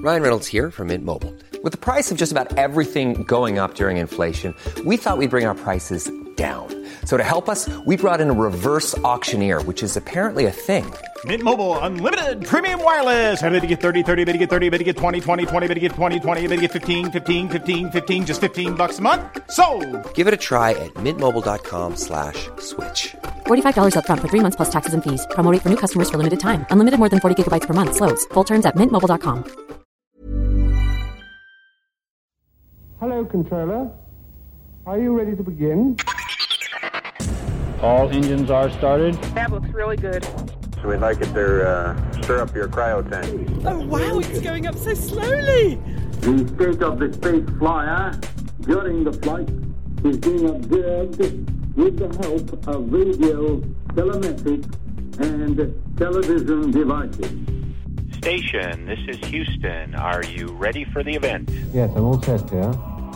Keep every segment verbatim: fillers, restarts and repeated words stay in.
Ryan Reynolds here from Mint Mobile. With the price of just about everything going up during inflation, we thought we'd bring our prices down. So to help us, we brought in a reverse auctioneer, which is apparently a thing. Mint Mobile Unlimited Premium Wireless. How to get thirty, thirty, how to get thirty, how to get twenty, twenty, twenty, how to get twenty, twenty, how to get fifteen, fifteen, fifteen, fifteen, just fifteen bucks a month? Sold! Give it a try at mintmobile.com slash switch. forty-five dollars up front for three months plus taxes and fees. Promo rate for new customers for limited time. Unlimited more than forty gigabytes per month. Slows full terms at mint mobile dot com. Hello, controller. Are you ready to begin? All engines are started. That looks really good. So we'd like it to uh, stir up your cryo tank. Oh, wow, it's going up so slowly. The state of the space flyer during the flight is being observed with the help of radio, telemetric, and television devices. Station, this is Houston. Are you ready for the event? Yes, I'm all set here.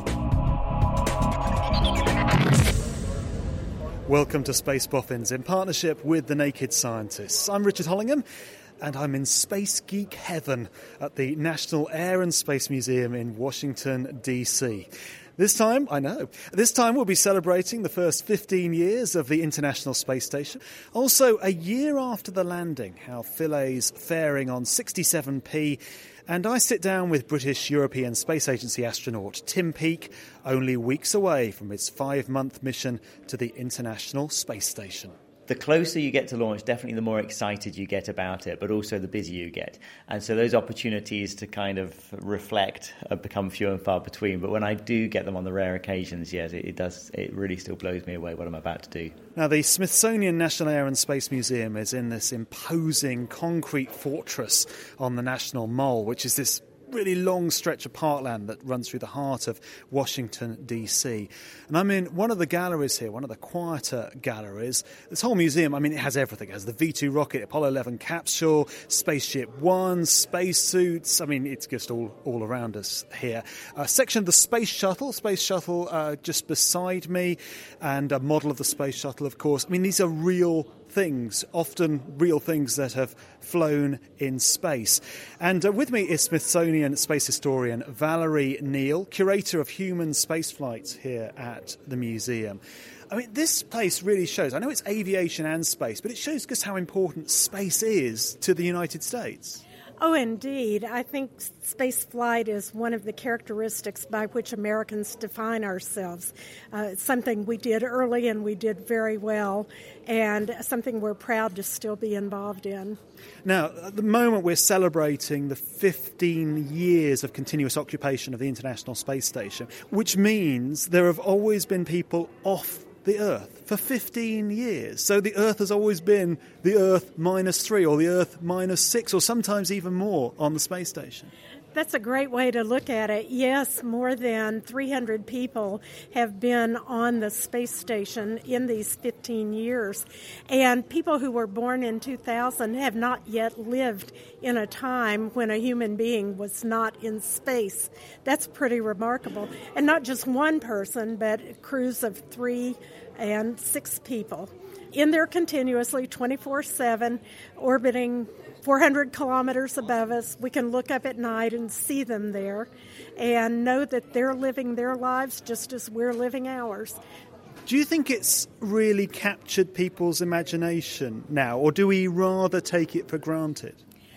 Welcome to Space Boffins in partnership with The Naked Scientists. I'm Richard Hollingham, and I'm in Space Geek Heaven at the National Air and Space Museum in Washington, D C. This time, I know, this time we'll be celebrating the first fifteen years of the International Space Station. Also, a year after the landing, how Philae's faring on sixty-seven P. And I sit down with British European Space Agency astronaut Tim Peake, only weeks away from his five-month mission to the International Space Station. The closer you get to launch, definitely the more excited you get about it, but also the busier you get. And so those opportunities to kind of reflect have become few and far between. But when I do get them on the rare occasions, yes, it, it does. It really still blows me away what I'm about to do. Now, the Smithsonian National Air and Space Museum is in this imposing concrete fortress on the National Mall, which is this really long stretch of parkland that runs through the heart of Washington, D C. And I'm in one of the galleries here, one of the quieter galleries. This whole museum, I mean, it has everything. It has the V two rocket, Apollo eleven capsule, Spaceship One, spacesuits. I mean, it's just all, all around us here. A section of the Space Shuttle, Space Shuttle uh, just beside me, and a model of the Space Shuttle, of course. I mean, these are real things, often real things that have flown in space. And uh, with me is Smithsonian space historian Valerie Neal, curator of human spaceflight here at the museum. I mean, this place really shows, I know it's aviation and space, but it shows just how important space is to the United States. Oh, indeed. I think space flight is one of the characteristics by which Americans define ourselves. Uh, it's something we did early and we did very well, and something we're proud to still be involved in. Now, at the moment we're celebrating the fifteen years of continuous occupation of the International Space Station, which means there have always been people off the Earth for fifteen years. So the Earth has always been the Earth minus three or the Earth minus six or sometimes even more on the space station. That's a great way to look at it. Yes, more than three hundred people have been on the space station in these fifteen years. And people who were born in two thousand have not yet lived in a time when a human being was not in space. That's pretty remarkable. And not just one person, but crews of three and six people in there continuously, twenty-four seven, orbiting four hundred kilometers above us. We can look up at night and see them there and know that they're living their lives just as we're living ours. Do you think it's really captured people's imagination now, or do we rather take it for granted?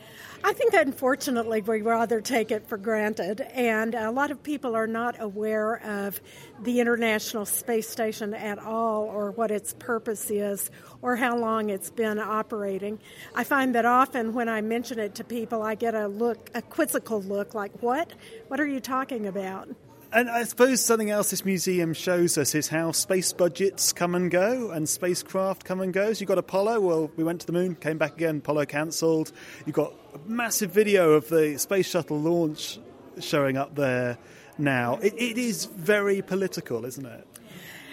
I think, unfortunately, we rather take it for granted, and a lot of people are not aware of the International Space Station at all, or what its purpose is, or how long it's been operating. I find that often when I mention it to people, I get a look, a quizzical look, like, what? What are you talking about? And I suppose something else this museum shows us is how space budgets come and go and spacecraft come and go. So you've got Apollo, well, we went to the moon, came back again, Apollo cancelled. You've got a massive video of the space shuttle launch showing up there now. It, it is very political, isn't it? Not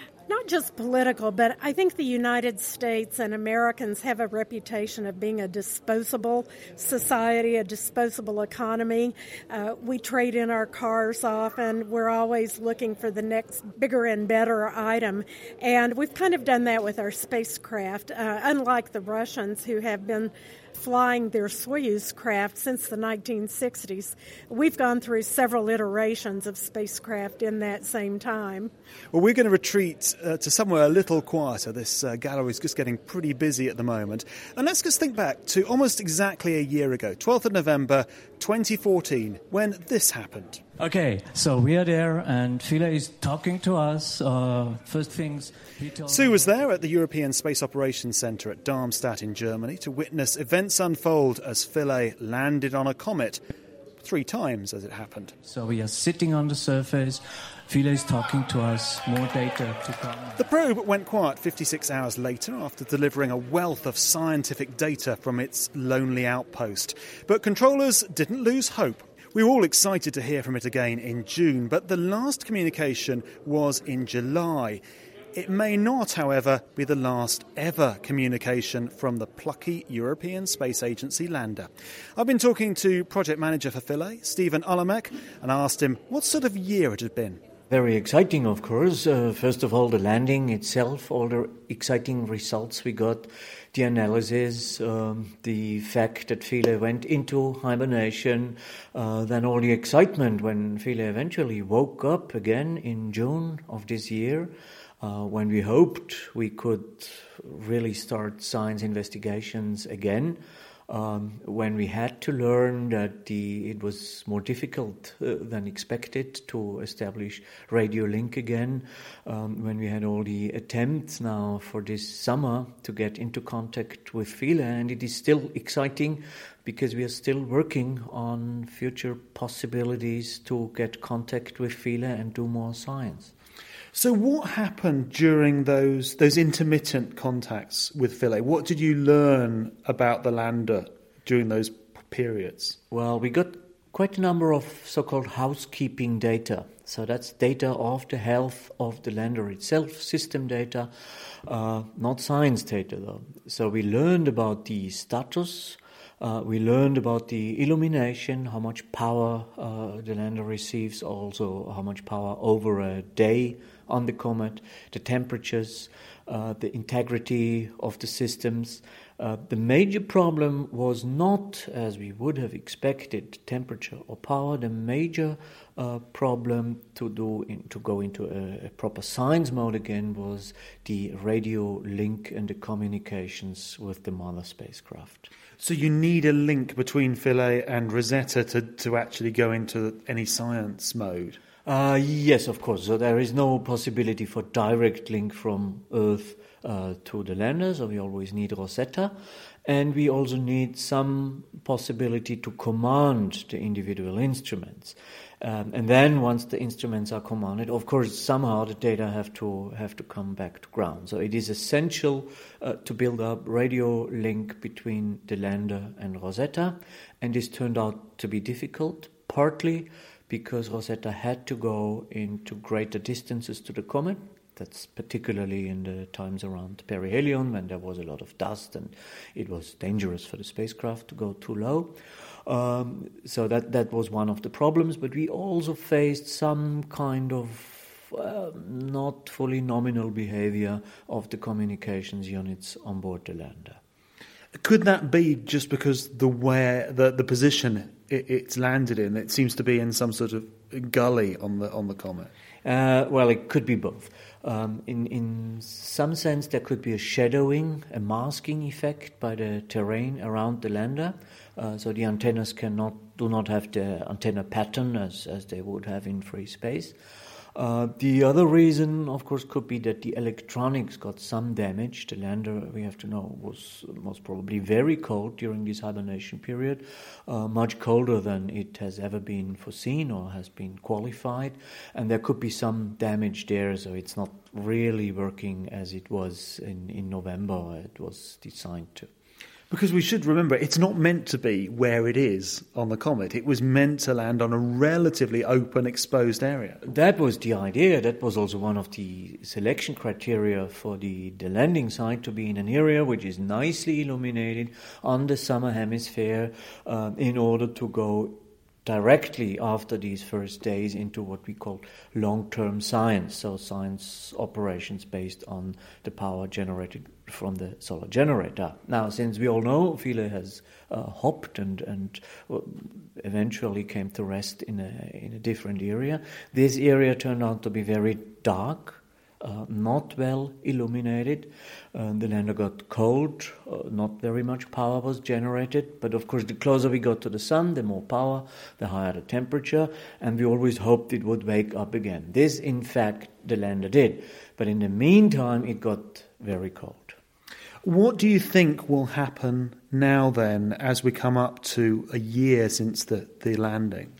just political, but I think the United States and Americans have a reputation of being a disposable society, a disposable economy. Uh, we trade in our cars often. We're always looking for the next bigger and better item. And we've kind of done that with our spacecraft, uh, unlike the Russians who have been flying their Soyuz craft since the nineteen sixties. We've gone through several iterations of spacecraft in that same time. Well, we're going to retreat uh, to somewhere a little quieter. This uh, gallery is just getting pretty busy at the moment. And let's just think back to almost exactly a year ago, twelfth of November twenty fourteen, when this happened. Okay, so we are there and Philae is talking to us. Uh, first things he told Sue was there at the European Space Operations Centre at Darmstadt in Germany to witness events unfold as Philae landed on a comet, three times as it happened. So we are sitting on the surface. Philae is talking to us, more data to come. The probe went quiet fifty-six hours later after delivering a wealth of scientific data from its lonely outpost. But controllers didn't lose hope. We were all excited to hear from it again in June, but the last communication was in July. It may not, however, be the last ever communication from the plucky European Space Agency lander. I've been talking to project manager for Philae, Stephen Olamek, and asked him what sort of year it had been. Very exciting, of course. Uh, first of all, the landing itself, all the exciting results we got, the analysis, um, the fact that Philae went into hibernation, uh, then all the excitement when Philae eventually woke up again in June of this year, uh, when we hoped we could really start science investigations again. Um, when we had to learn that the it was more difficult uh, than expected to establish radio link again, um, when we had all the attempts now for this summer to get into contact with Philae, and it is still exciting because we are still working on future possibilities to get contact with Philae and do more science. So what happened during those those intermittent contacts with Philae? What did you learn about the lander during those periods? Well, we got quite a number of so-called housekeeping data. So that's data of the health of the lander itself, system data, uh, not science data though. So we learned about the status. Uh, we learned about the illumination, how much power uh, the lander receives, also how much power over a day on the comet, the temperatures, uh, the integrity of the systems. Uh, the major problem was not, as we would have expected, temperature or power. The major uh, problem to do in, to go into a, a proper science mode again was the radio link and the communications with the mother spacecraft. So you need a link between Philae and Rosetta to, to actually go into any science mode? Uh, yes, of course. So there is no possibility for direct link from Earth uh, to the lander, so we always need Rosetta. And we also need some possibility to command the individual instruments. Um, and then once the instruments are commanded, of course, somehow the data have to have to come back to ground. So it is essential uh, to build up radio link between the lander and Rosetta. And this turned out to be difficult, partly because Rosetta had to go into greater distances to the comet. That's particularly in the times around perihelion when there was a lot of dust and it was dangerous for the spacecraft to go too low. Um, so that, that was one of the problems, but we also faced some kind of uh, not fully nominal behavior of the communications units on board the lander. Could that be just because the where the, the position it, it's landed in, it seems to be in some sort of gully on the on the comet? Uh, well, it could be both. Um, in in some sense, there could be a shadowing, a masking effect by the terrain around the lander, uh, so the antennas cannot do not have the antenna pattern as as they would have in free space. Uh, the other reason, of course, could be that the electronics got some damage. The lander, we have to know, was most probably very cold during this hibernation period, uh, much colder than it has ever been foreseen or has been qualified. And there could be some damage there, so it's not really working as it was in, in November. It was designed to. Because we should remember, it's not meant to be where it is on the comet. It was meant to land on a relatively open, exposed area. That was the idea. That was also one of the selection criteria for the, the landing site, to be in an area which is nicely illuminated on the summer hemisphere uh, in order to go directly after these first days into what we call long-term science, so science operations based on the power generated from the solar generator. Now, since we all know Philae has uh, hopped and and eventually came to rest in a in a different area, this area turned out to be very dark, Uh, not well illuminated. Uh, the lander got cold, uh, not very much power was generated, but of course the closer we got to the sun, the more power, the higher the temperature, and we always hoped it would wake up again. This, in fact, the lander did, but in the meantime it got very cold. What do you think will happen now then, as we come up to a year since the, the landing?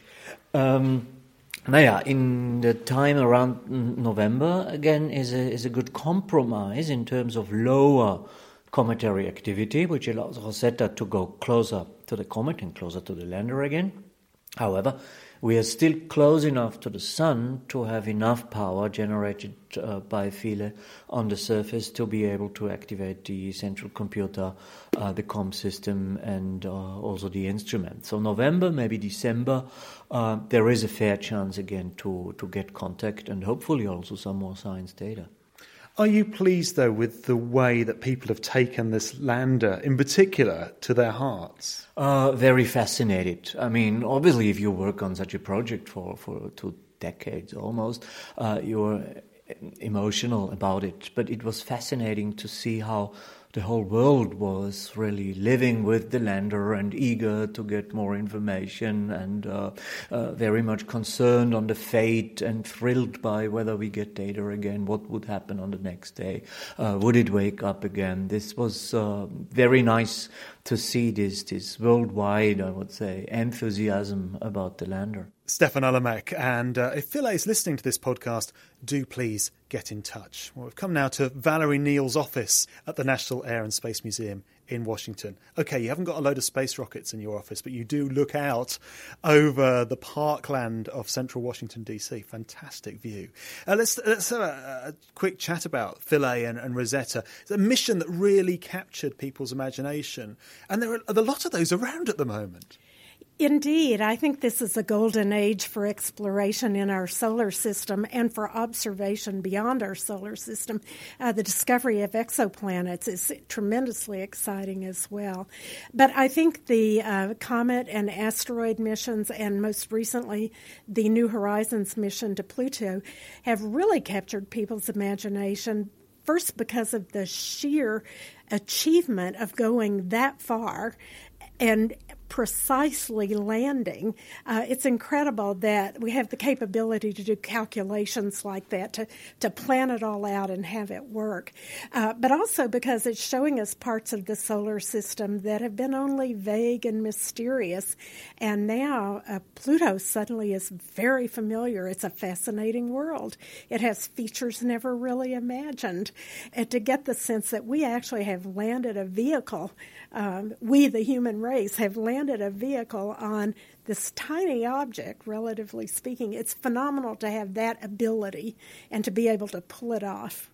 Um, Naja, in the time around November, again, is a, is a good compromise in terms of lower cometary activity, which allows Rosetta to go closer to the comet and closer to the lander again. However, we are still close enough to the sun to have enough power generated uh, by Philae on the surface to be able to activate the central computer, uh, the comm system, and uh, also the instrument. So November, maybe December, uh, there is a fair chance again to, to get contact and hopefully also some more science data. Are you pleased, though, with the way that people have taken this lander, in particular, to their hearts? Uh, very fascinated. I mean, obviously, if you work on such a project for, for two decades almost, uh, you're emotional about it. But it was fascinating to see how the whole world was really living with the lander and eager to get more information and uh, uh, very much concerned on the fate and thrilled by whether we get data again, what would happen on the next day, uh, would it wake up again. This was uh, very nice to see this, this worldwide, I would say, enthusiasm about the lander. Stefan Ullamäck, and uh, if Philae is listening to this podcast, do please get in touch. Well, we've come now to Valerie Neal's office at the National Air and Space Museum in Washington. OK, you haven't got a load of space rockets in your office, but you do look out over the parkland of central Washington, D C. Fantastic view. Uh, let's, let's have a, a quick chat about Philae and, and Rosetta. It's a mission that really captured people's imagination, and there are a lot of those around at the moment. Indeed, I think this is a golden age for exploration in our solar system and for observation beyond our solar system. Uh, the discovery of exoplanets is tremendously exciting as well. But I think the uh, comet and asteroid missions, and most recently the New Horizons mission to Pluto, have really captured people's imagination. First, because of the sheer achievement of going that far and precisely landing. Uh, it's incredible that we have the capability to do calculations like that, to, to plan it all out and have it work. Uh, but also because it's showing us parts of the solar system that have been only vague and mysterious. And now uh, Pluto suddenly is very familiar. It's a fascinating world. It has features never really imagined. And to get the sense that we actually have landed a vehicle, um, we, the human race, have landed a vehicle on this tiny object, relatively speaking. It's phenomenal to have that ability and to be able to pull it off.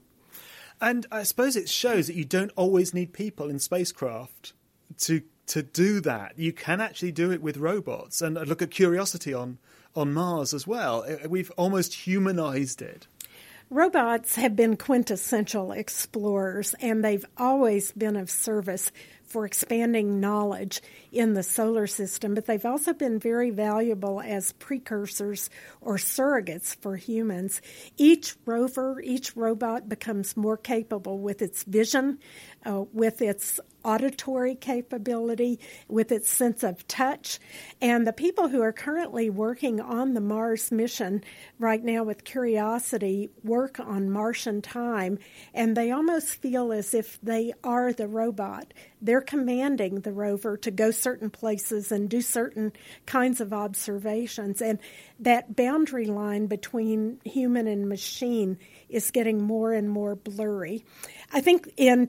And I suppose it shows that you don't always need people in spacecraft to to do that. You can actually do it with robots. And look at Curiosity on, on Mars as well. We've almost humanized it. Robots have been quintessential explorers, and they've always been of service for expanding knowledge in the solar system, but they've also been very valuable as precursors or surrogates for humans. Each rover, each robot becomes more capable with its vision, uh, with its auditory capability, with its sense of touch. And the people who are currently working on the Mars mission right now with Curiosity work on Martian time, and they almost feel as if they are the robot. They're commanding the rover to go certain places and do certain kinds of observations. And that boundary line between human and machine is getting more and more blurry. I think in today's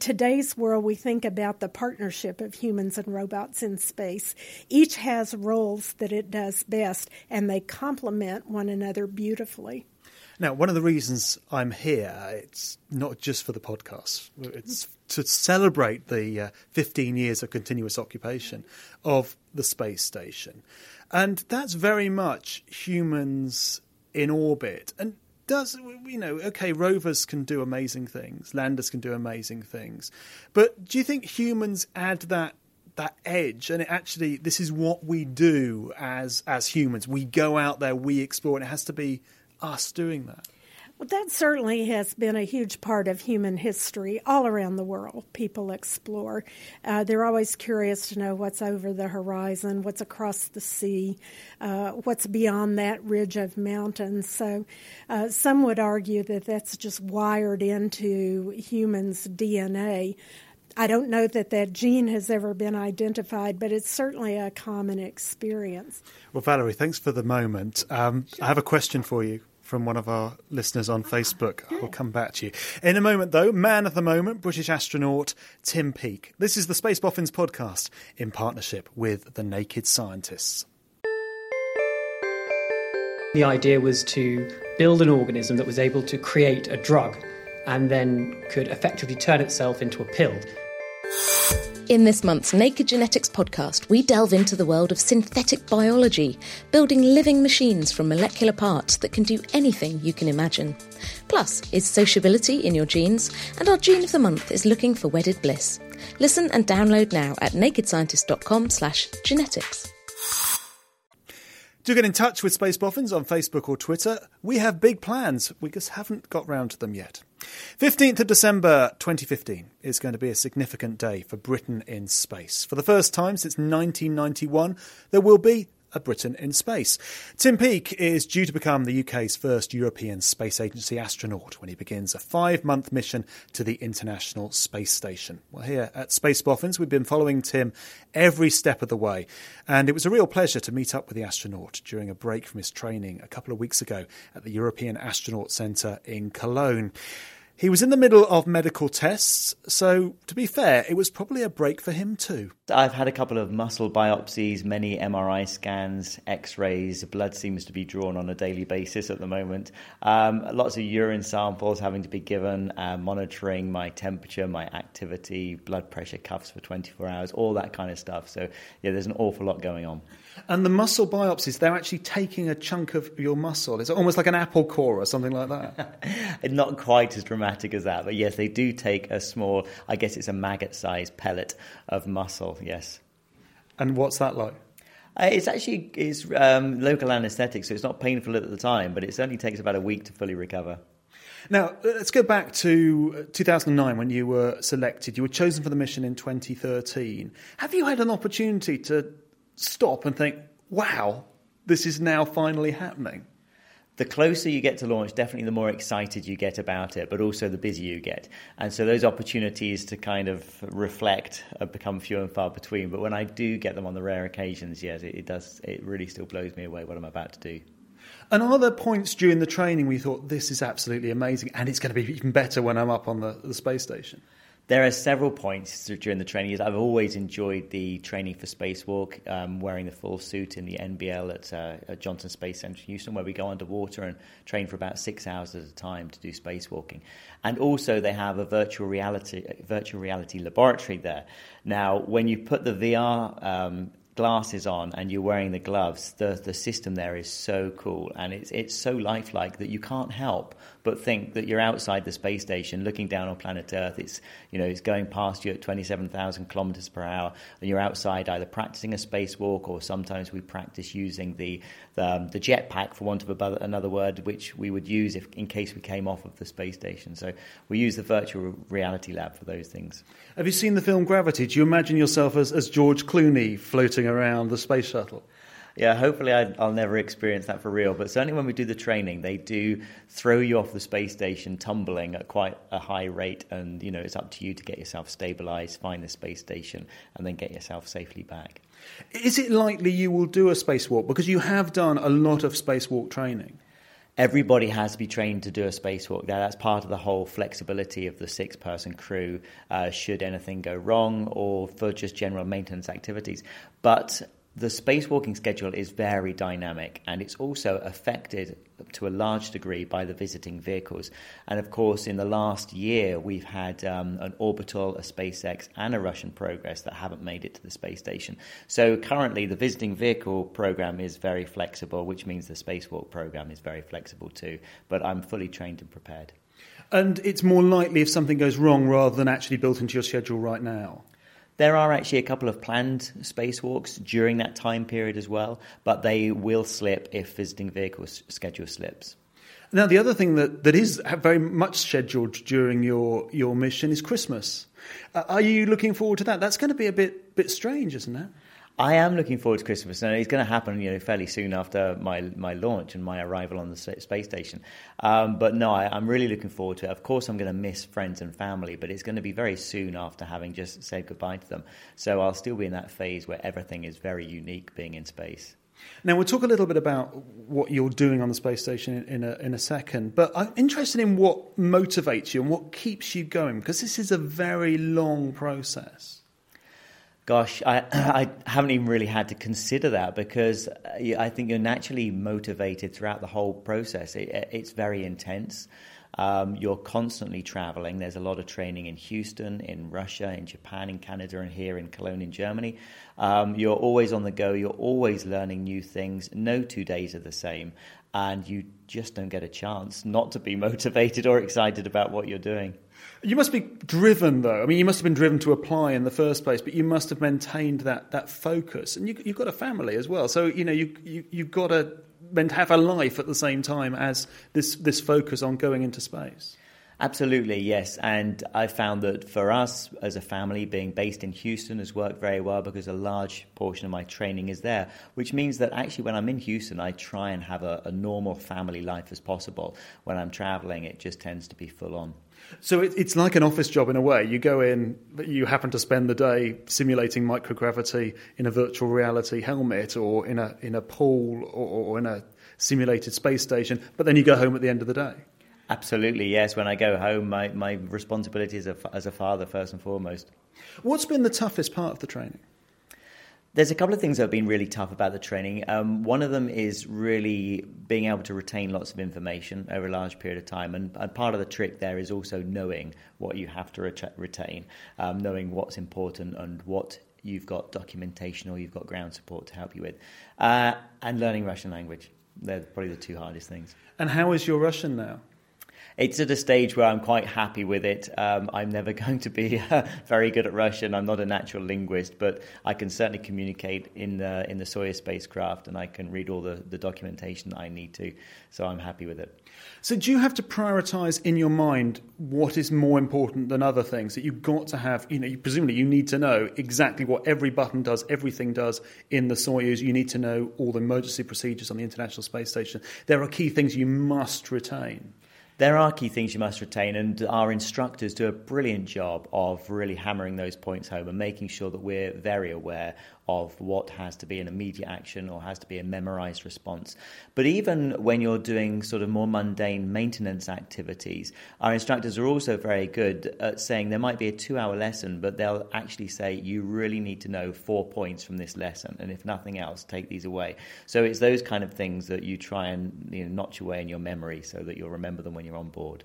space world, we think about the partnership of humans and robots in space. Each has roles that it does best, and they complement one another beautifully. Now, one of the reasons I'm here, it's not just for the podcast. It's to celebrate the uh, fifteen years of continuous occupation of the space station. And that's very much humans in orbit. And does, you know, okay, rovers can do amazing things, landers can do amazing things. But do you think humans add that that edge, and it actually, this is what we do as as humans? We go out there, we explore, and it has to be us doing that. Well, that certainly has been a huge part of human history. All around the world, people explore. Uh, they're always curious to know what's over the horizon, what's across the sea, uh, what's beyond that ridge of mountains. So uh, some would argue that that's just wired into humans' D N A. I don't know that that gene has ever been identified, but it's certainly a common experience. Well, Valerie, thanks for the moment. Um, I have a question for you from one of our listeners on Facebook. I'll come back to you. In a moment, though, man of the moment, British astronaut Tim Peake. This is the Space Boffins podcast in partnership with the Naked Scientists. The idea was to build an organism that was able to create a drug and then could effectively turn itself into a pill. In this month's Naked Genetics podcast, we delve into the world of synthetic biology, building living machines from molecular parts that can do anything you can imagine. Plus, is sociability in your genes? And our gene of the month is looking for wedded bliss. Listen and download now at nakedscientist.com slash genetics. Do get in touch with Space Boffins on Facebook or Twitter. We have big plans. We just haven't got round to them yet. fifteenth of December twenty fifteen is going to be a significant day for Britain in space. For the first time since nineteen ninety-one, there will be a Britain in space. Tim Peake is due to become the U K's first European Space Agency astronaut when he begins a five-month mission to the International Space Station. Well, here at Space Boffins, we've been following Tim every step of the way, and it was a real pleasure to meet up with the astronaut during a break from his training a couple of weeks ago at the European Astronaut Centre in Cologne. He was in the middle of medical tests, so to be fair, it was probably a break for him too. I've had a couple of muscle biopsies, many M R I scans, X-rays. Blood seems to be drawn on a daily basis at the moment. Um, lots of urine samples having to be given, uh, monitoring my temperature, my activity, blood pressure cuffs for twenty-four hours, all that kind of stuff. So, yeah, there's an awful lot going on. And the muscle biopsies, they're actually taking a chunk of your muscle. It's almost like an apple core or something like that. Not quite as dramatic as that, but yes, they do take a small, I guess it's a maggot-sized pellet of muscle, yes. And what's that like? Uh, it's actually it's um, local anaesthetic, so it's not painful at the time, but it certainly takes about a week to fully recover. Now, let's go back to two thousand nine when you were selected. You were chosen for the mission in twenty thirteen. Have you had an opportunity to stop and think, wow, this is now finally happening? The closer you get to launch, definitely the more excited you get about it, but also the busier you get. And so those opportunities to kind of reflect have become few and far between. But when I do get them on the rare occasions, yes, it, it does. It really still blows me away what I'm about to do. And are there points during the training where you thought, this is absolutely amazing, and it's going to be even better when I'm up on the, the space station? There are several points during the training. I've always enjoyed the training for spacewalk, um, wearing the full suit in the N B L at, uh, at Johnson Space Center in Houston, where we go underwater and train for about six hours at a time to do spacewalking. And also they have a virtual reality virtual reality laboratory there. Now, when you put the V R um, glasses on and you're wearing the gloves, the the system there is so cool, and it's it's so lifelike that you can't help but think that you're outside the space station looking down on planet Earth. It's, you know, it's going past you at twenty-seven thousand kilometers per hour, and you're outside either practicing a spacewalk, or sometimes we practice using the the, um, the jetpack, for want of a, another word, which we would use if in case we came off of the space station. So we use the virtual reality lab for those things. Have you seen the film Gravity? Do you imagine yourself as, as George Clooney floating around the space shuttle? Yeah, hopefully I, I'll never experience that for real. But certainly when we do the training, they do throw you off the space station tumbling at quite a high rate. And, you know, it's up to you to get yourself stabilised, find the space station, and then get yourself safely back. Is it likely you will do a spacewalk? Because you have done a lot of spacewalk training. Everybody has to be trained to do a spacewalk. That's part of the whole flexibility of the six-person crew, uh, should anything go wrong or for just general maintenance activities. But the spacewalking schedule is very dynamic, and it's also affected to a large degree by the visiting vehicles. And of course, in the last year, we've had um, an orbital, a SpaceX, and a Russian Progress that haven't made it to the space station. So currently, the visiting vehicle program is very flexible, which means the spacewalk program is very flexible too. But I'm fully trained and prepared. And it's more likely if something goes wrong rather than actually built into your schedule right now? There are actually a couple of planned spacewalks during that time period as well, but they will slip if visiting vehicle schedule slips. Now, the other thing that, that is very much scheduled during your, your mission is Christmas. Uh, are you looking forward to that? That's going to be a bit bit strange, isn't it? I am looking forward to Christmas, and it's going to happen, you know, fairly soon after my my launch and my arrival on the space station. Um, but no, I, I'm really looking forward to it. Of course, I'm going to miss friends and family, but it's going to be very soon after having just said goodbye to them. So I'll still be in that phase where everything is very unique being in space. Now, we'll talk a little bit about what you're doing on the space station in a, in a second, but I'm interested in what motivates you and what keeps you going, because this is a very long process. Gosh, I, I haven't even really had to consider that, because I think you're naturally motivated throughout the whole process. It, it's very intense. Um, you're constantly traveling. There's a lot of training in Houston, in Russia, in Japan, in Canada, and here in Cologne in Germany. Um, you're always on the go. You're always learning new things. No two days are the same. And you just don't get a chance not to be motivated or excited about what you're doing. You must be driven, though. I mean, you must have been driven to apply in the first place, but you must have maintained that that focus. And you, you've got a family as well. So, you know, you, you, you've got to have a life at the same time as this, this focus on going into space. Absolutely, yes. And I found that for us as a family, being based in Houston has worked very well, because a large portion of my training is there, which means that actually when I'm in Houston, I try and have a, a normal family life as possible. When I'm traveling, it just tends to be full on. So it, it's like an office job in a way. You go in, you happen to spend the day simulating microgravity in a virtual reality helmet, or in a in a pool, or, or in a simulated space station, but then you go home at the end of the day. Absolutely, yes. When I go home, my, my responsibility is a, as a father, first and foremost. What's been the toughest part of the training? There's a couple of things that have been really tough about the training. Um, one of them is really being able to retain lots of information over a large period of time. And, and part of the trick there is also knowing what you have to ret- retain, um, knowing what's important and what you've got documentation or you've got ground support to help you with, uh, and learning Russian language. They're probably the two hardest things. And how is your Russian now? It's at a stage where I'm quite happy with it. Um, I'm never going to be uh, very good at Russian. I'm not a natural linguist, but I can certainly communicate in the in the Soyuz spacecraft, and I can read all the, the documentation that I need to. So I'm happy with it. So do you have to prioritise in your mind what is more important than other things? That you've got to have, you know, you, presumably you need to know exactly what every button does, everything does in the Soyuz. You need to know all the emergency procedures on the International Space Station. There are key things you must retain. There are key things you must retain, and our instructors do a brilliant job of really hammering those points home and making sure that we're very aware of what has to be an immediate action or has to be a memorized response. But even when you're doing sort of more mundane maintenance activities, our instructors are also very good at saying there might be a two-hour lesson, but they'll actually say you really need to know four points from this lesson, and if nothing else, take these away. So it's those kind of things that you try and, you know, notch away in your memory so that you'll remember them when you're on board.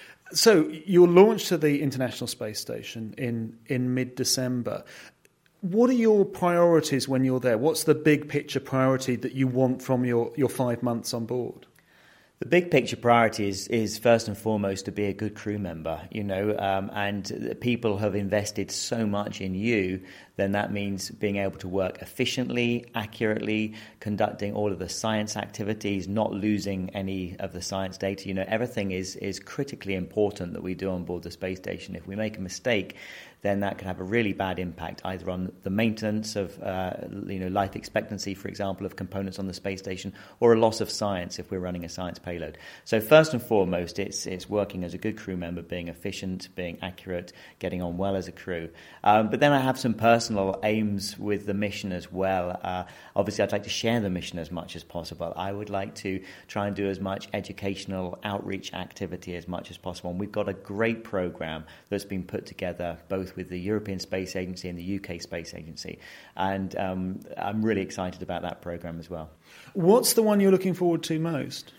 So you're launched to the International Space Station in, in mid-December. What are your priorities when you're there? What's the big picture priority that you want from your, your five months on board? The big picture priority is, is first and foremost to be a good crew member, you know, um, and people have invested so much in you, then that means being able to work efficiently, accurately, conducting all of the science activities, not losing any of the science data. You know, everything is, is critically important that we do on board the space station. If we make a mistake, then that can have a really bad impact either on the maintenance of, uh, you know, life expectancy, for example, of components on the space station, or a loss of science if we're running a science payload. So first and foremost, it's it's working as a good crew member, being efficient, being accurate, getting on well as a crew. Um, but then I have some personal personal aims with the mission as well. Uh, obviously, I'd like to share the mission as much as possible. I would like to try and do as much educational outreach activity as much as possible. And we've got a great program that's been put together both with the European Space Agency and the U K Space Agency. And um, I'm really excited about that program as well. What's the one you're looking forward to most?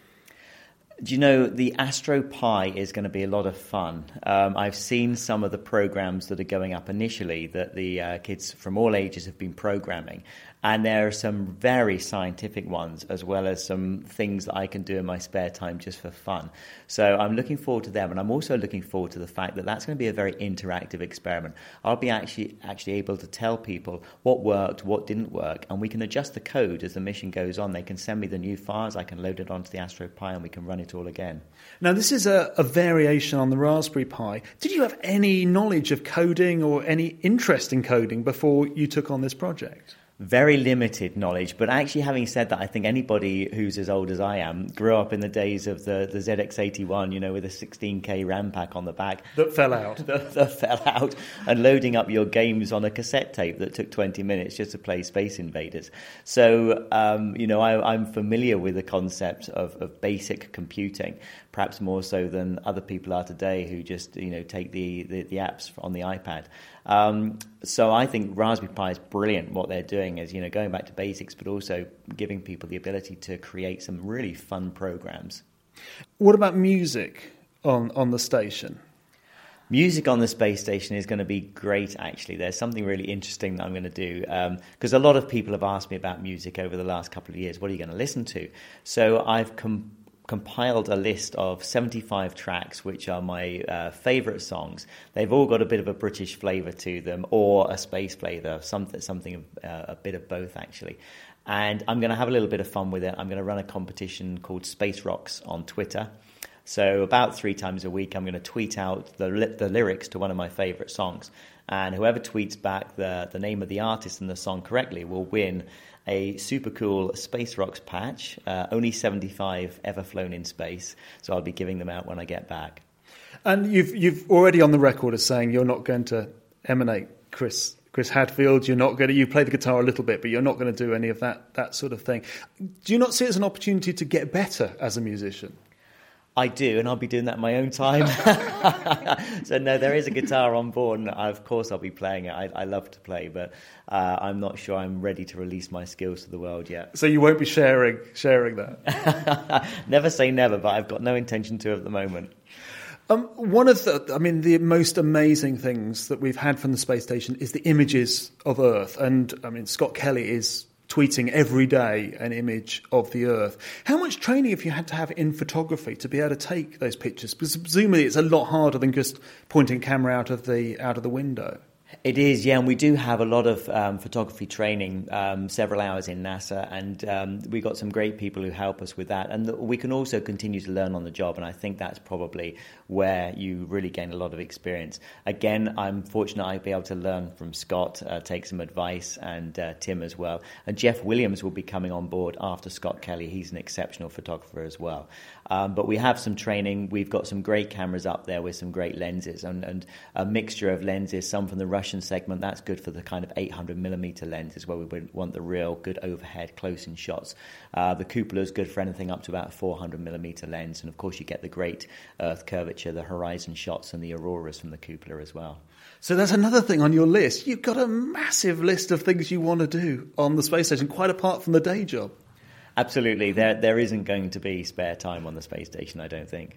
Do you know, the AstroPi is going to be a lot of fun. Um, I've seen some of the programs that are going up initially that the uh, kids from all ages have been programming. And there are some very scientific ones, as well as some things that I can do in my spare time just for fun. So I'm looking forward to them. And I'm also looking forward to the fact that that's going to be a very interactive experiment. I'll be actually actually able to tell people what worked, what didn't work, and we can adjust the code as the mission goes on. They can send me the new files, I can load it onto the AstroPi, and we can run it all again. Now, this is a, a variation on the Raspberry Pi. Did you have any knowledge of coding or any interest in coding before you took on this project? Very limited knowledge, but actually having said that, I think anybody who's as old as I am grew up in the days of the, the Z X eighty-one, you know, with a sixteen K RAM pack on the back. That fell out. that, that fell out, and loading up your games on a cassette tape that took twenty minutes just to play Space Invaders. So, um, you know, I, I'm familiar with the concept of, of basic computing, perhaps more so than other people are today who just, you know, take the, the, the apps on the iPad. Um, so I think Raspberry Pi is brilliant. What they're doing is, you know, going back to basics, but also giving people the ability to create some really fun programs. What about music on, on the station? Music on the space station is going to be great, actually. There's something really interesting that I'm going to do, because um, a lot of people have asked me about music over the last couple of years. What are you going to listen to? So I've com- compiled a list of seventy-five tracks, which are my uh, favourite songs. They've all got a bit of a British flavour to them, or a space flavour, something, something uh, a bit of both, actually. And I'm going to have a little bit of fun with it. I'm going to run a competition called Space Rocks on Twitter. So about three times a week, I'm going to tweet out the li- the lyrics to one of my favourite songs. And whoever tweets back the, the name of the artist and the song correctly will win a super cool Space Rocks patch, uh, only seventy-five ever flown in space. So I'll be giving them out when I get back. And you've you've already on the record as saying you're not going to emanate Chris Chris Hadfield. You're not going to, you play the guitar a little bit, but you're not going to do any of that that sort of thing. Do you not see it as an opportunity to get better as a musician? I do, and I'll be doing that in my own time. So no, there is a guitar on board, and I, of course I'll be playing it. I, I love to play, but uh, I'm not sure I'm ready to release my skills to the world yet. So you won't be sharing sharing that? Never say never, but I've got no intention to at the moment. Um, one of the, I mean, the most amazing things that we've had from the space station is the images of Earth, and I mean, Scott Kelly is tweeting every day an image of the Earth. How much training have you had to have in photography to be able to take those pictures? Because presumably it's a lot harder than just pointing a camera out of the out of the window. It is, yeah, and we do have a lot of um, photography training, um, several hours in NASA, and um, we got some great people who help us with that. And we can also continue to learn on the job, and I think that's probably where you really gain a lot of experience. Again, I'm fortunate I'll be able to learn from Scott, uh, take some advice, and uh, Tim as well. And Jeff Williams will be coming on board after Scott Kelly. He's an exceptional photographer as well. Um, but we have some training. We've got some great cameras up there with some great lenses, and, and a mixture of lenses, some from the Russian segment. That's good for the kind of eight hundred millimeter lenses where we would want the real good overhead close-in shots. Uh, the cupola is good for anything up to about a four hundred millimeter lens, and of course you get the great Earth curvature, the horizon shots, and the auroras from the cupola as well. So that's another thing on your list. You've got a massive list of things you want to do on the space station, quite apart from the day job. Absolutely. There, there isn't going to be spare time on the space station, I don't think.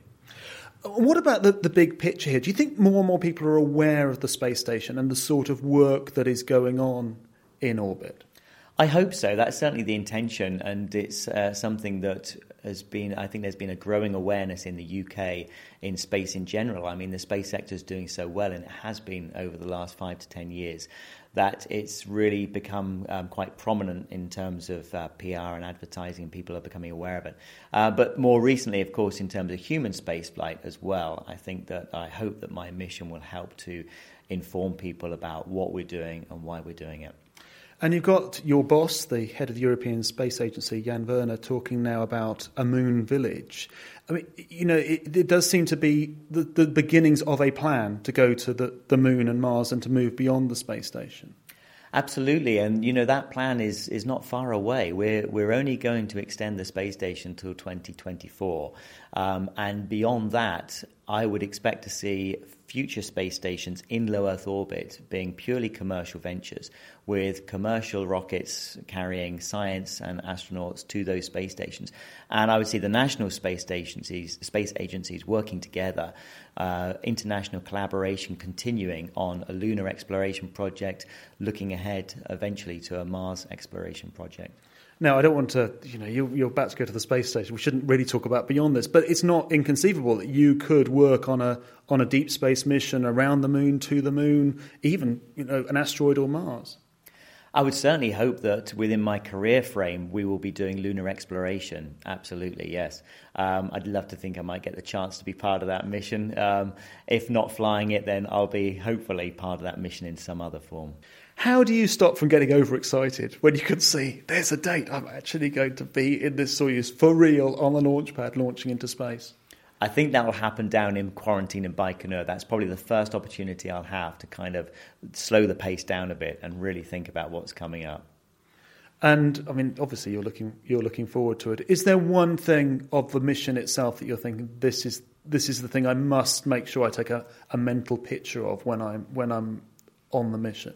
What about the, the big picture here? Do you think more and more people are aware of the space station and the sort of work that is going on in orbit? I hope so. That's certainly the intention, and it's uh, something that has been, I think there's been a growing awareness in the U K in space in general. I mean, the space sector is doing so well, and it has been over the last five to ten years, that it's really become um, quite prominent in terms of uh, P R and advertising, and people are becoming aware of it. Uh, but more recently, of course, in terms of human spaceflight as well, I think that I hope that my mission will help to inform people about what we're doing and why we're doing it. And you've got your boss, the head of the European Space Agency, Jan Werner, talking now about a moon village. I mean, you know, it, it does seem to be the, the beginnings of a plan to go to the, the moon and Mars and to move beyond the space station. Absolutely, and you know that plan is is not far away. We're we're only going to extend the space station till twenty twenty-four, um, and beyond that, I would expect to see future space stations in low Earth orbit being purely commercial ventures, with commercial rockets carrying science and astronauts to those space stations. And I would see the national space agencies, space agencies working together, uh, international collaboration continuing on a lunar exploration project, looking ahead eventually to a Mars exploration project. Now, I don't want to, you know, you're, you're about to go to the space station. We shouldn't really talk about beyond this, but it's not inconceivable that you could work on a on a deep space mission around the moon, to the moon, even, you know, an asteroid or Mars. I would certainly hope that within my career frame we will be doing lunar exploration. Absolutely, yes. Um, I'd love to think I might get the chance to be part of that mission. Um, if not flying it, then I'll be hopefully part of that mission in some other form. How do you stop from getting overexcited when you can see there's a date, I'm actually going to be in this Soyuz for real on the launch pad launching into space? I think that will happen down in quarantine in Baikonur. That's probably the first opportunity I'll have to kind of slow the pace down a bit and really think about what's coming up. And I mean, obviously, you're looking you're looking forward to it. Is there one thing of the mission itself that you're thinking this is this is the thing I must make sure I take a, a mental picture of when I'm when I'm on the mission?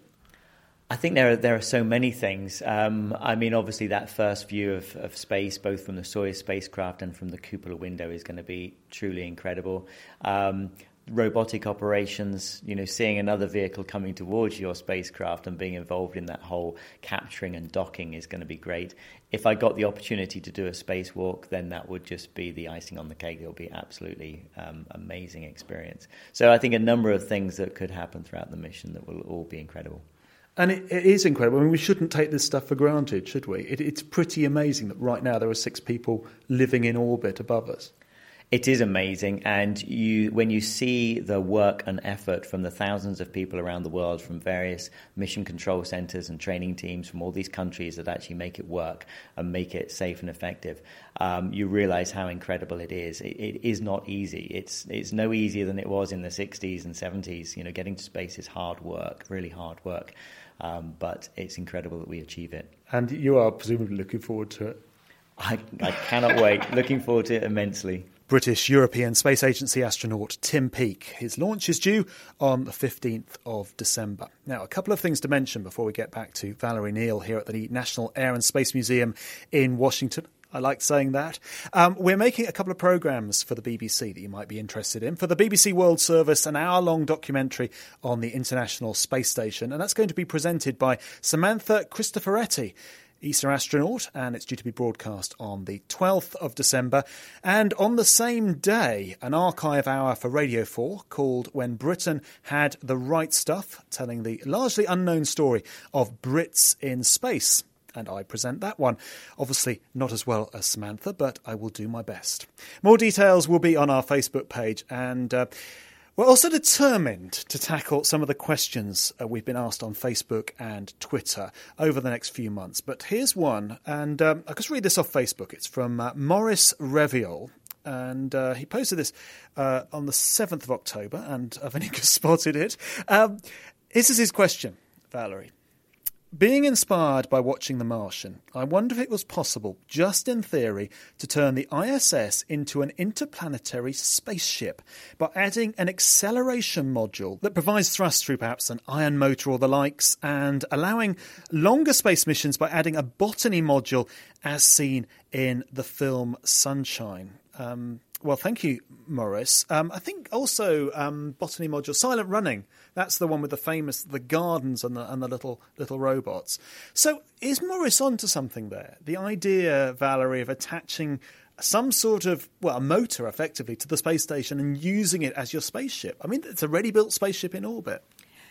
I think there are there are so many things. Um, I mean, obviously, that first view of, of space, both from the Soyuz spacecraft and from the cupola window, is going to be truly incredible. Um, robotic operations, you know, seeing another vehicle coming towards your spacecraft and being involved in that whole capturing and docking is going to be great. If I got the opportunity to do a spacewalk, then that would just be the icing on the cake. It'll be absolutely um, amazing experience. So I think a number of things that could happen throughout the mission that will all be incredible. And it, it is incredible. I mean, we shouldn't take this stuff for granted, should we? It, it's pretty amazing that right now there are six people living in orbit above us. It is amazing, and you, when you see the work and effort from the thousands of people around the world, from various mission control centres and training teams from all these countries that actually make it work and make it safe and effective, um, you realise how incredible it is. It, it is not easy. It's it's no easier than it was in the sixties and seventies. You know, getting to space is hard work, really hard work, um, but it's incredible that we achieve it. And you are presumably looking forward to it. I, I cannot wait. Looking forward to it immensely. British European Space Agency astronaut Tim Peake. His launch is due on the fifteenth of December. Now, a couple of things to mention before we get back to Valerie Neal here at the National Air and Space Museum in Washington. I like saying that. Um, we're making a couple of programmes for the B B C that you might be interested in. For the B B C World Service, an hour-long documentary on the International Space Station, and that's going to be presented by Samantha Cristoforetti, E S A astronaut, and it's due to be broadcast on the twelfth of December. And on the same day, an archive hour for Radio four called When Britain Had the Right Stuff, telling the largely unknown story of Brits in space. And I present that one. Obviously not as well as Samantha, but I will do my best. More details will be on our Facebook page, and uh, we're also determined to tackle some of the questions uh, we've been asked on Facebook and Twitter over the next few months. But here's one, and um, I'll just read this off Facebook. It's from uh, Maurice Reviol, and uh, he posted this uh, on the seventh of October, and I've only just spotted it. Um, this is his question, Valerie. Being inspired by watching The Martian, I wonder if it was possible, just in theory, to turn the I S S into an interplanetary spaceship by adding an acceleration module that provides thrust through perhaps an ion motor or the likes, and allowing longer space missions by adding a botany module as seen in the film Sunshine. Um, well, thank you, Maurice. Um, I think also um, botany module, Silent Running. That's the one with the famous, the gardens and the, and the little little robots. So is Maurice onto something there? The idea, Valerie, of attaching some sort of, well, a motor, effectively, to the space station and using it as your spaceship. I mean, it's a ready-built spaceship in orbit.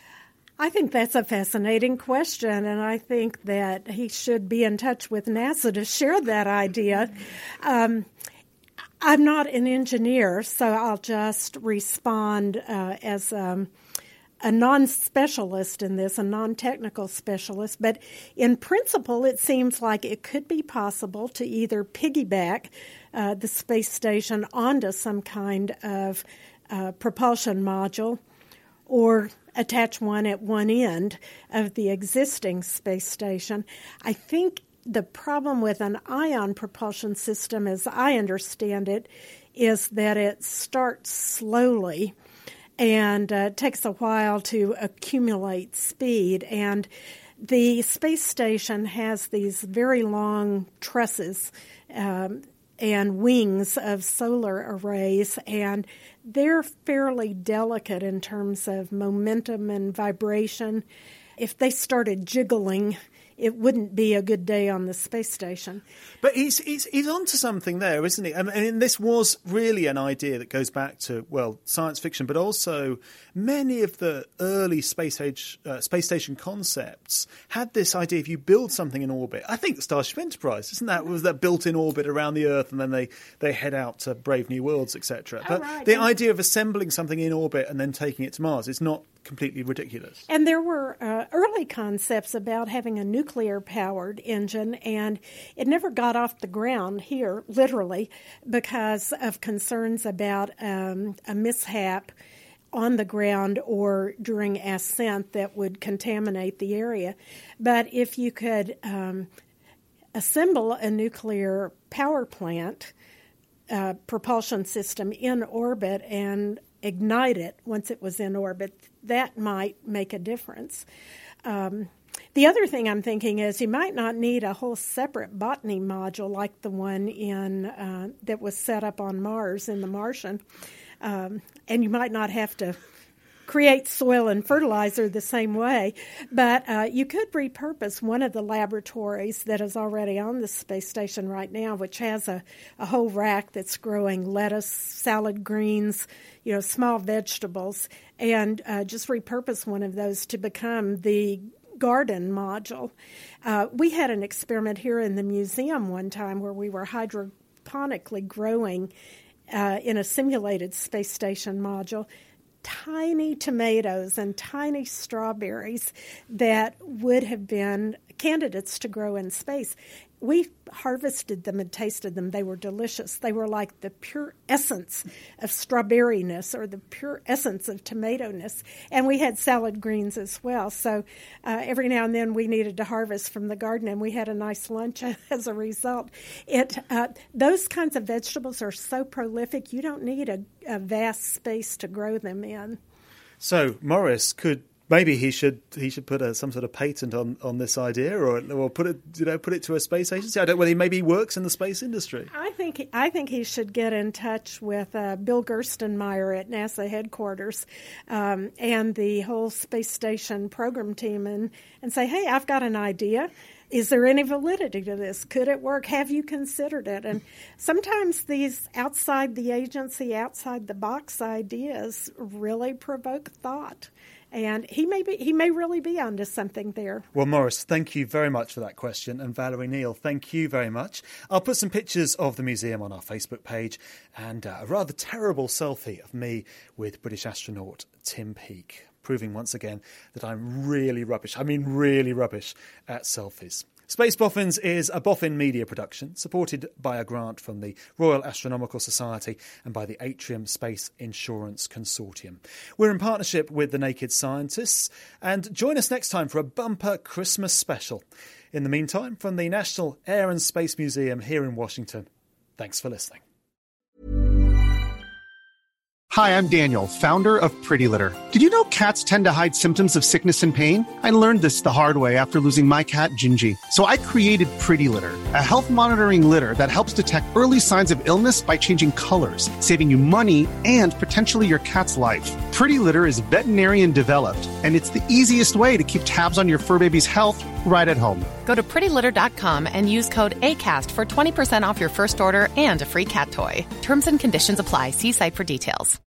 I think that's a fascinating question, and I think that he should be in touch with NASA to share that idea. Um, I'm not an engineer, so I'll just respond uh, as um, a non-specialist in this, a non-technical specialist. But in principle, it seems like it could be possible to either piggyback uh, the space station onto some kind of uh, propulsion module, or attach one at one end of the existing space station. I think the problem with an ion propulsion system, as I understand it, is that it starts slowly and uh, takes a while to accumulate speed. And the space station has these very long trusses um, and wings of solar arrays, and they're fairly delicate in terms of momentum and vibration. If they started jiggling, it wouldn't be a good day on the space station. But he's he's he's onto something there, isn't he? I mean, this was really an idea that goes back to, well, science fiction, but also many of the early space age uh, space station concepts had this idea: if you build something in orbit, I think the Starship Enterprise, isn't that was that built in orbit around the Earth, and then they, they head out to brave new worlds, et cetera. But right. the idea of assembling something in orbit and then taking it to Mars is not completely ridiculous. And there were uh, early concepts about having a nuclear-powered engine, and it never got off the ground here, literally, because of concerns about um, a mishap on the ground or during ascent that would contaminate the area. But if you could um, assemble a nuclear power plant uh, propulsion system in orbit and ignite it once it was in orbit, that might make a difference. Um, the other thing I'm thinking is you might not need a whole separate botany module like the one in uh, that was set up on Mars in The Martian, um, and you might not have to create soil and fertilizer the same way, but uh, you could repurpose one of the laboratories that is already on the space station right now, which has a, a whole rack that's growing lettuce, salad greens, you know, small vegetables, and uh, just repurpose one of those to become the garden module. Uh, we had an experiment here in the museum one time where we were hydroponically growing uh, in a simulated space station module tiny tomatoes and tiny strawberries that would have been candidates to grow in space. We harvested them and tasted them. They were delicious. They were like the pure essence of strawberryness or the pure essence of tomato-ness. And we had salad greens as well. So uh, every now and then we needed to harvest from the garden, and we had a nice lunch as a result. It uh, those kinds of vegetables are so prolific, you don't need a, a vast space to grow them in. So Morris could Maybe he should he should put a, some sort of patent on, on this idea, or or put it you know put it to a space agency. I don't know whether he maybe works in the space industry. I think I think he should get in touch with uh, Bill Gerstenmaier at NASA headquarters um, and the whole space station program team, and, and say, hey, I've got an idea. Is there any validity to this? Could it work? Have you considered it? And sometimes these outside the agency, outside the box ideas really provoke thought. And he may be, he may really be onto something there. Well, Morris, thank you very much for that question. And Valerie Neal, thank you very much. I'll put some pictures of the museum on our Facebook page and uh, a rather terrible selfie of me with British astronaut Tim Peake, proving once again that I'm really rubbish. I mean really rubbish at selfies. Space Boffins is a Boffin media production supported by a grant from the Royal Astronomical Society and by the Atrium Space Insurance Consortium. We're in partnership with the Naked Scientists, and join us next time for a bumper Christmas special. In the meantime, from the National Air and Space Museum here in Washington, thanks for listening. Hi, I'm Daniel, founder of Pretty Litter. Did you know cats tend to hide symptoms of sickness and pain? I learned this the hard way after losing my cat, Gingy. So I created Pretty Litter, a health monitoring litter that helps detect early signs of illness by changing colors, saving you money and potentially your cat's life. Pretty Litter is veterinarian developed, and it's the easiest way to keep tabs on your fur baby's health right at home. Go to pretty litter dot com and use code ACAST for twenty percent off your first order and a free cat toy. Terms and conditions apply. See site for details.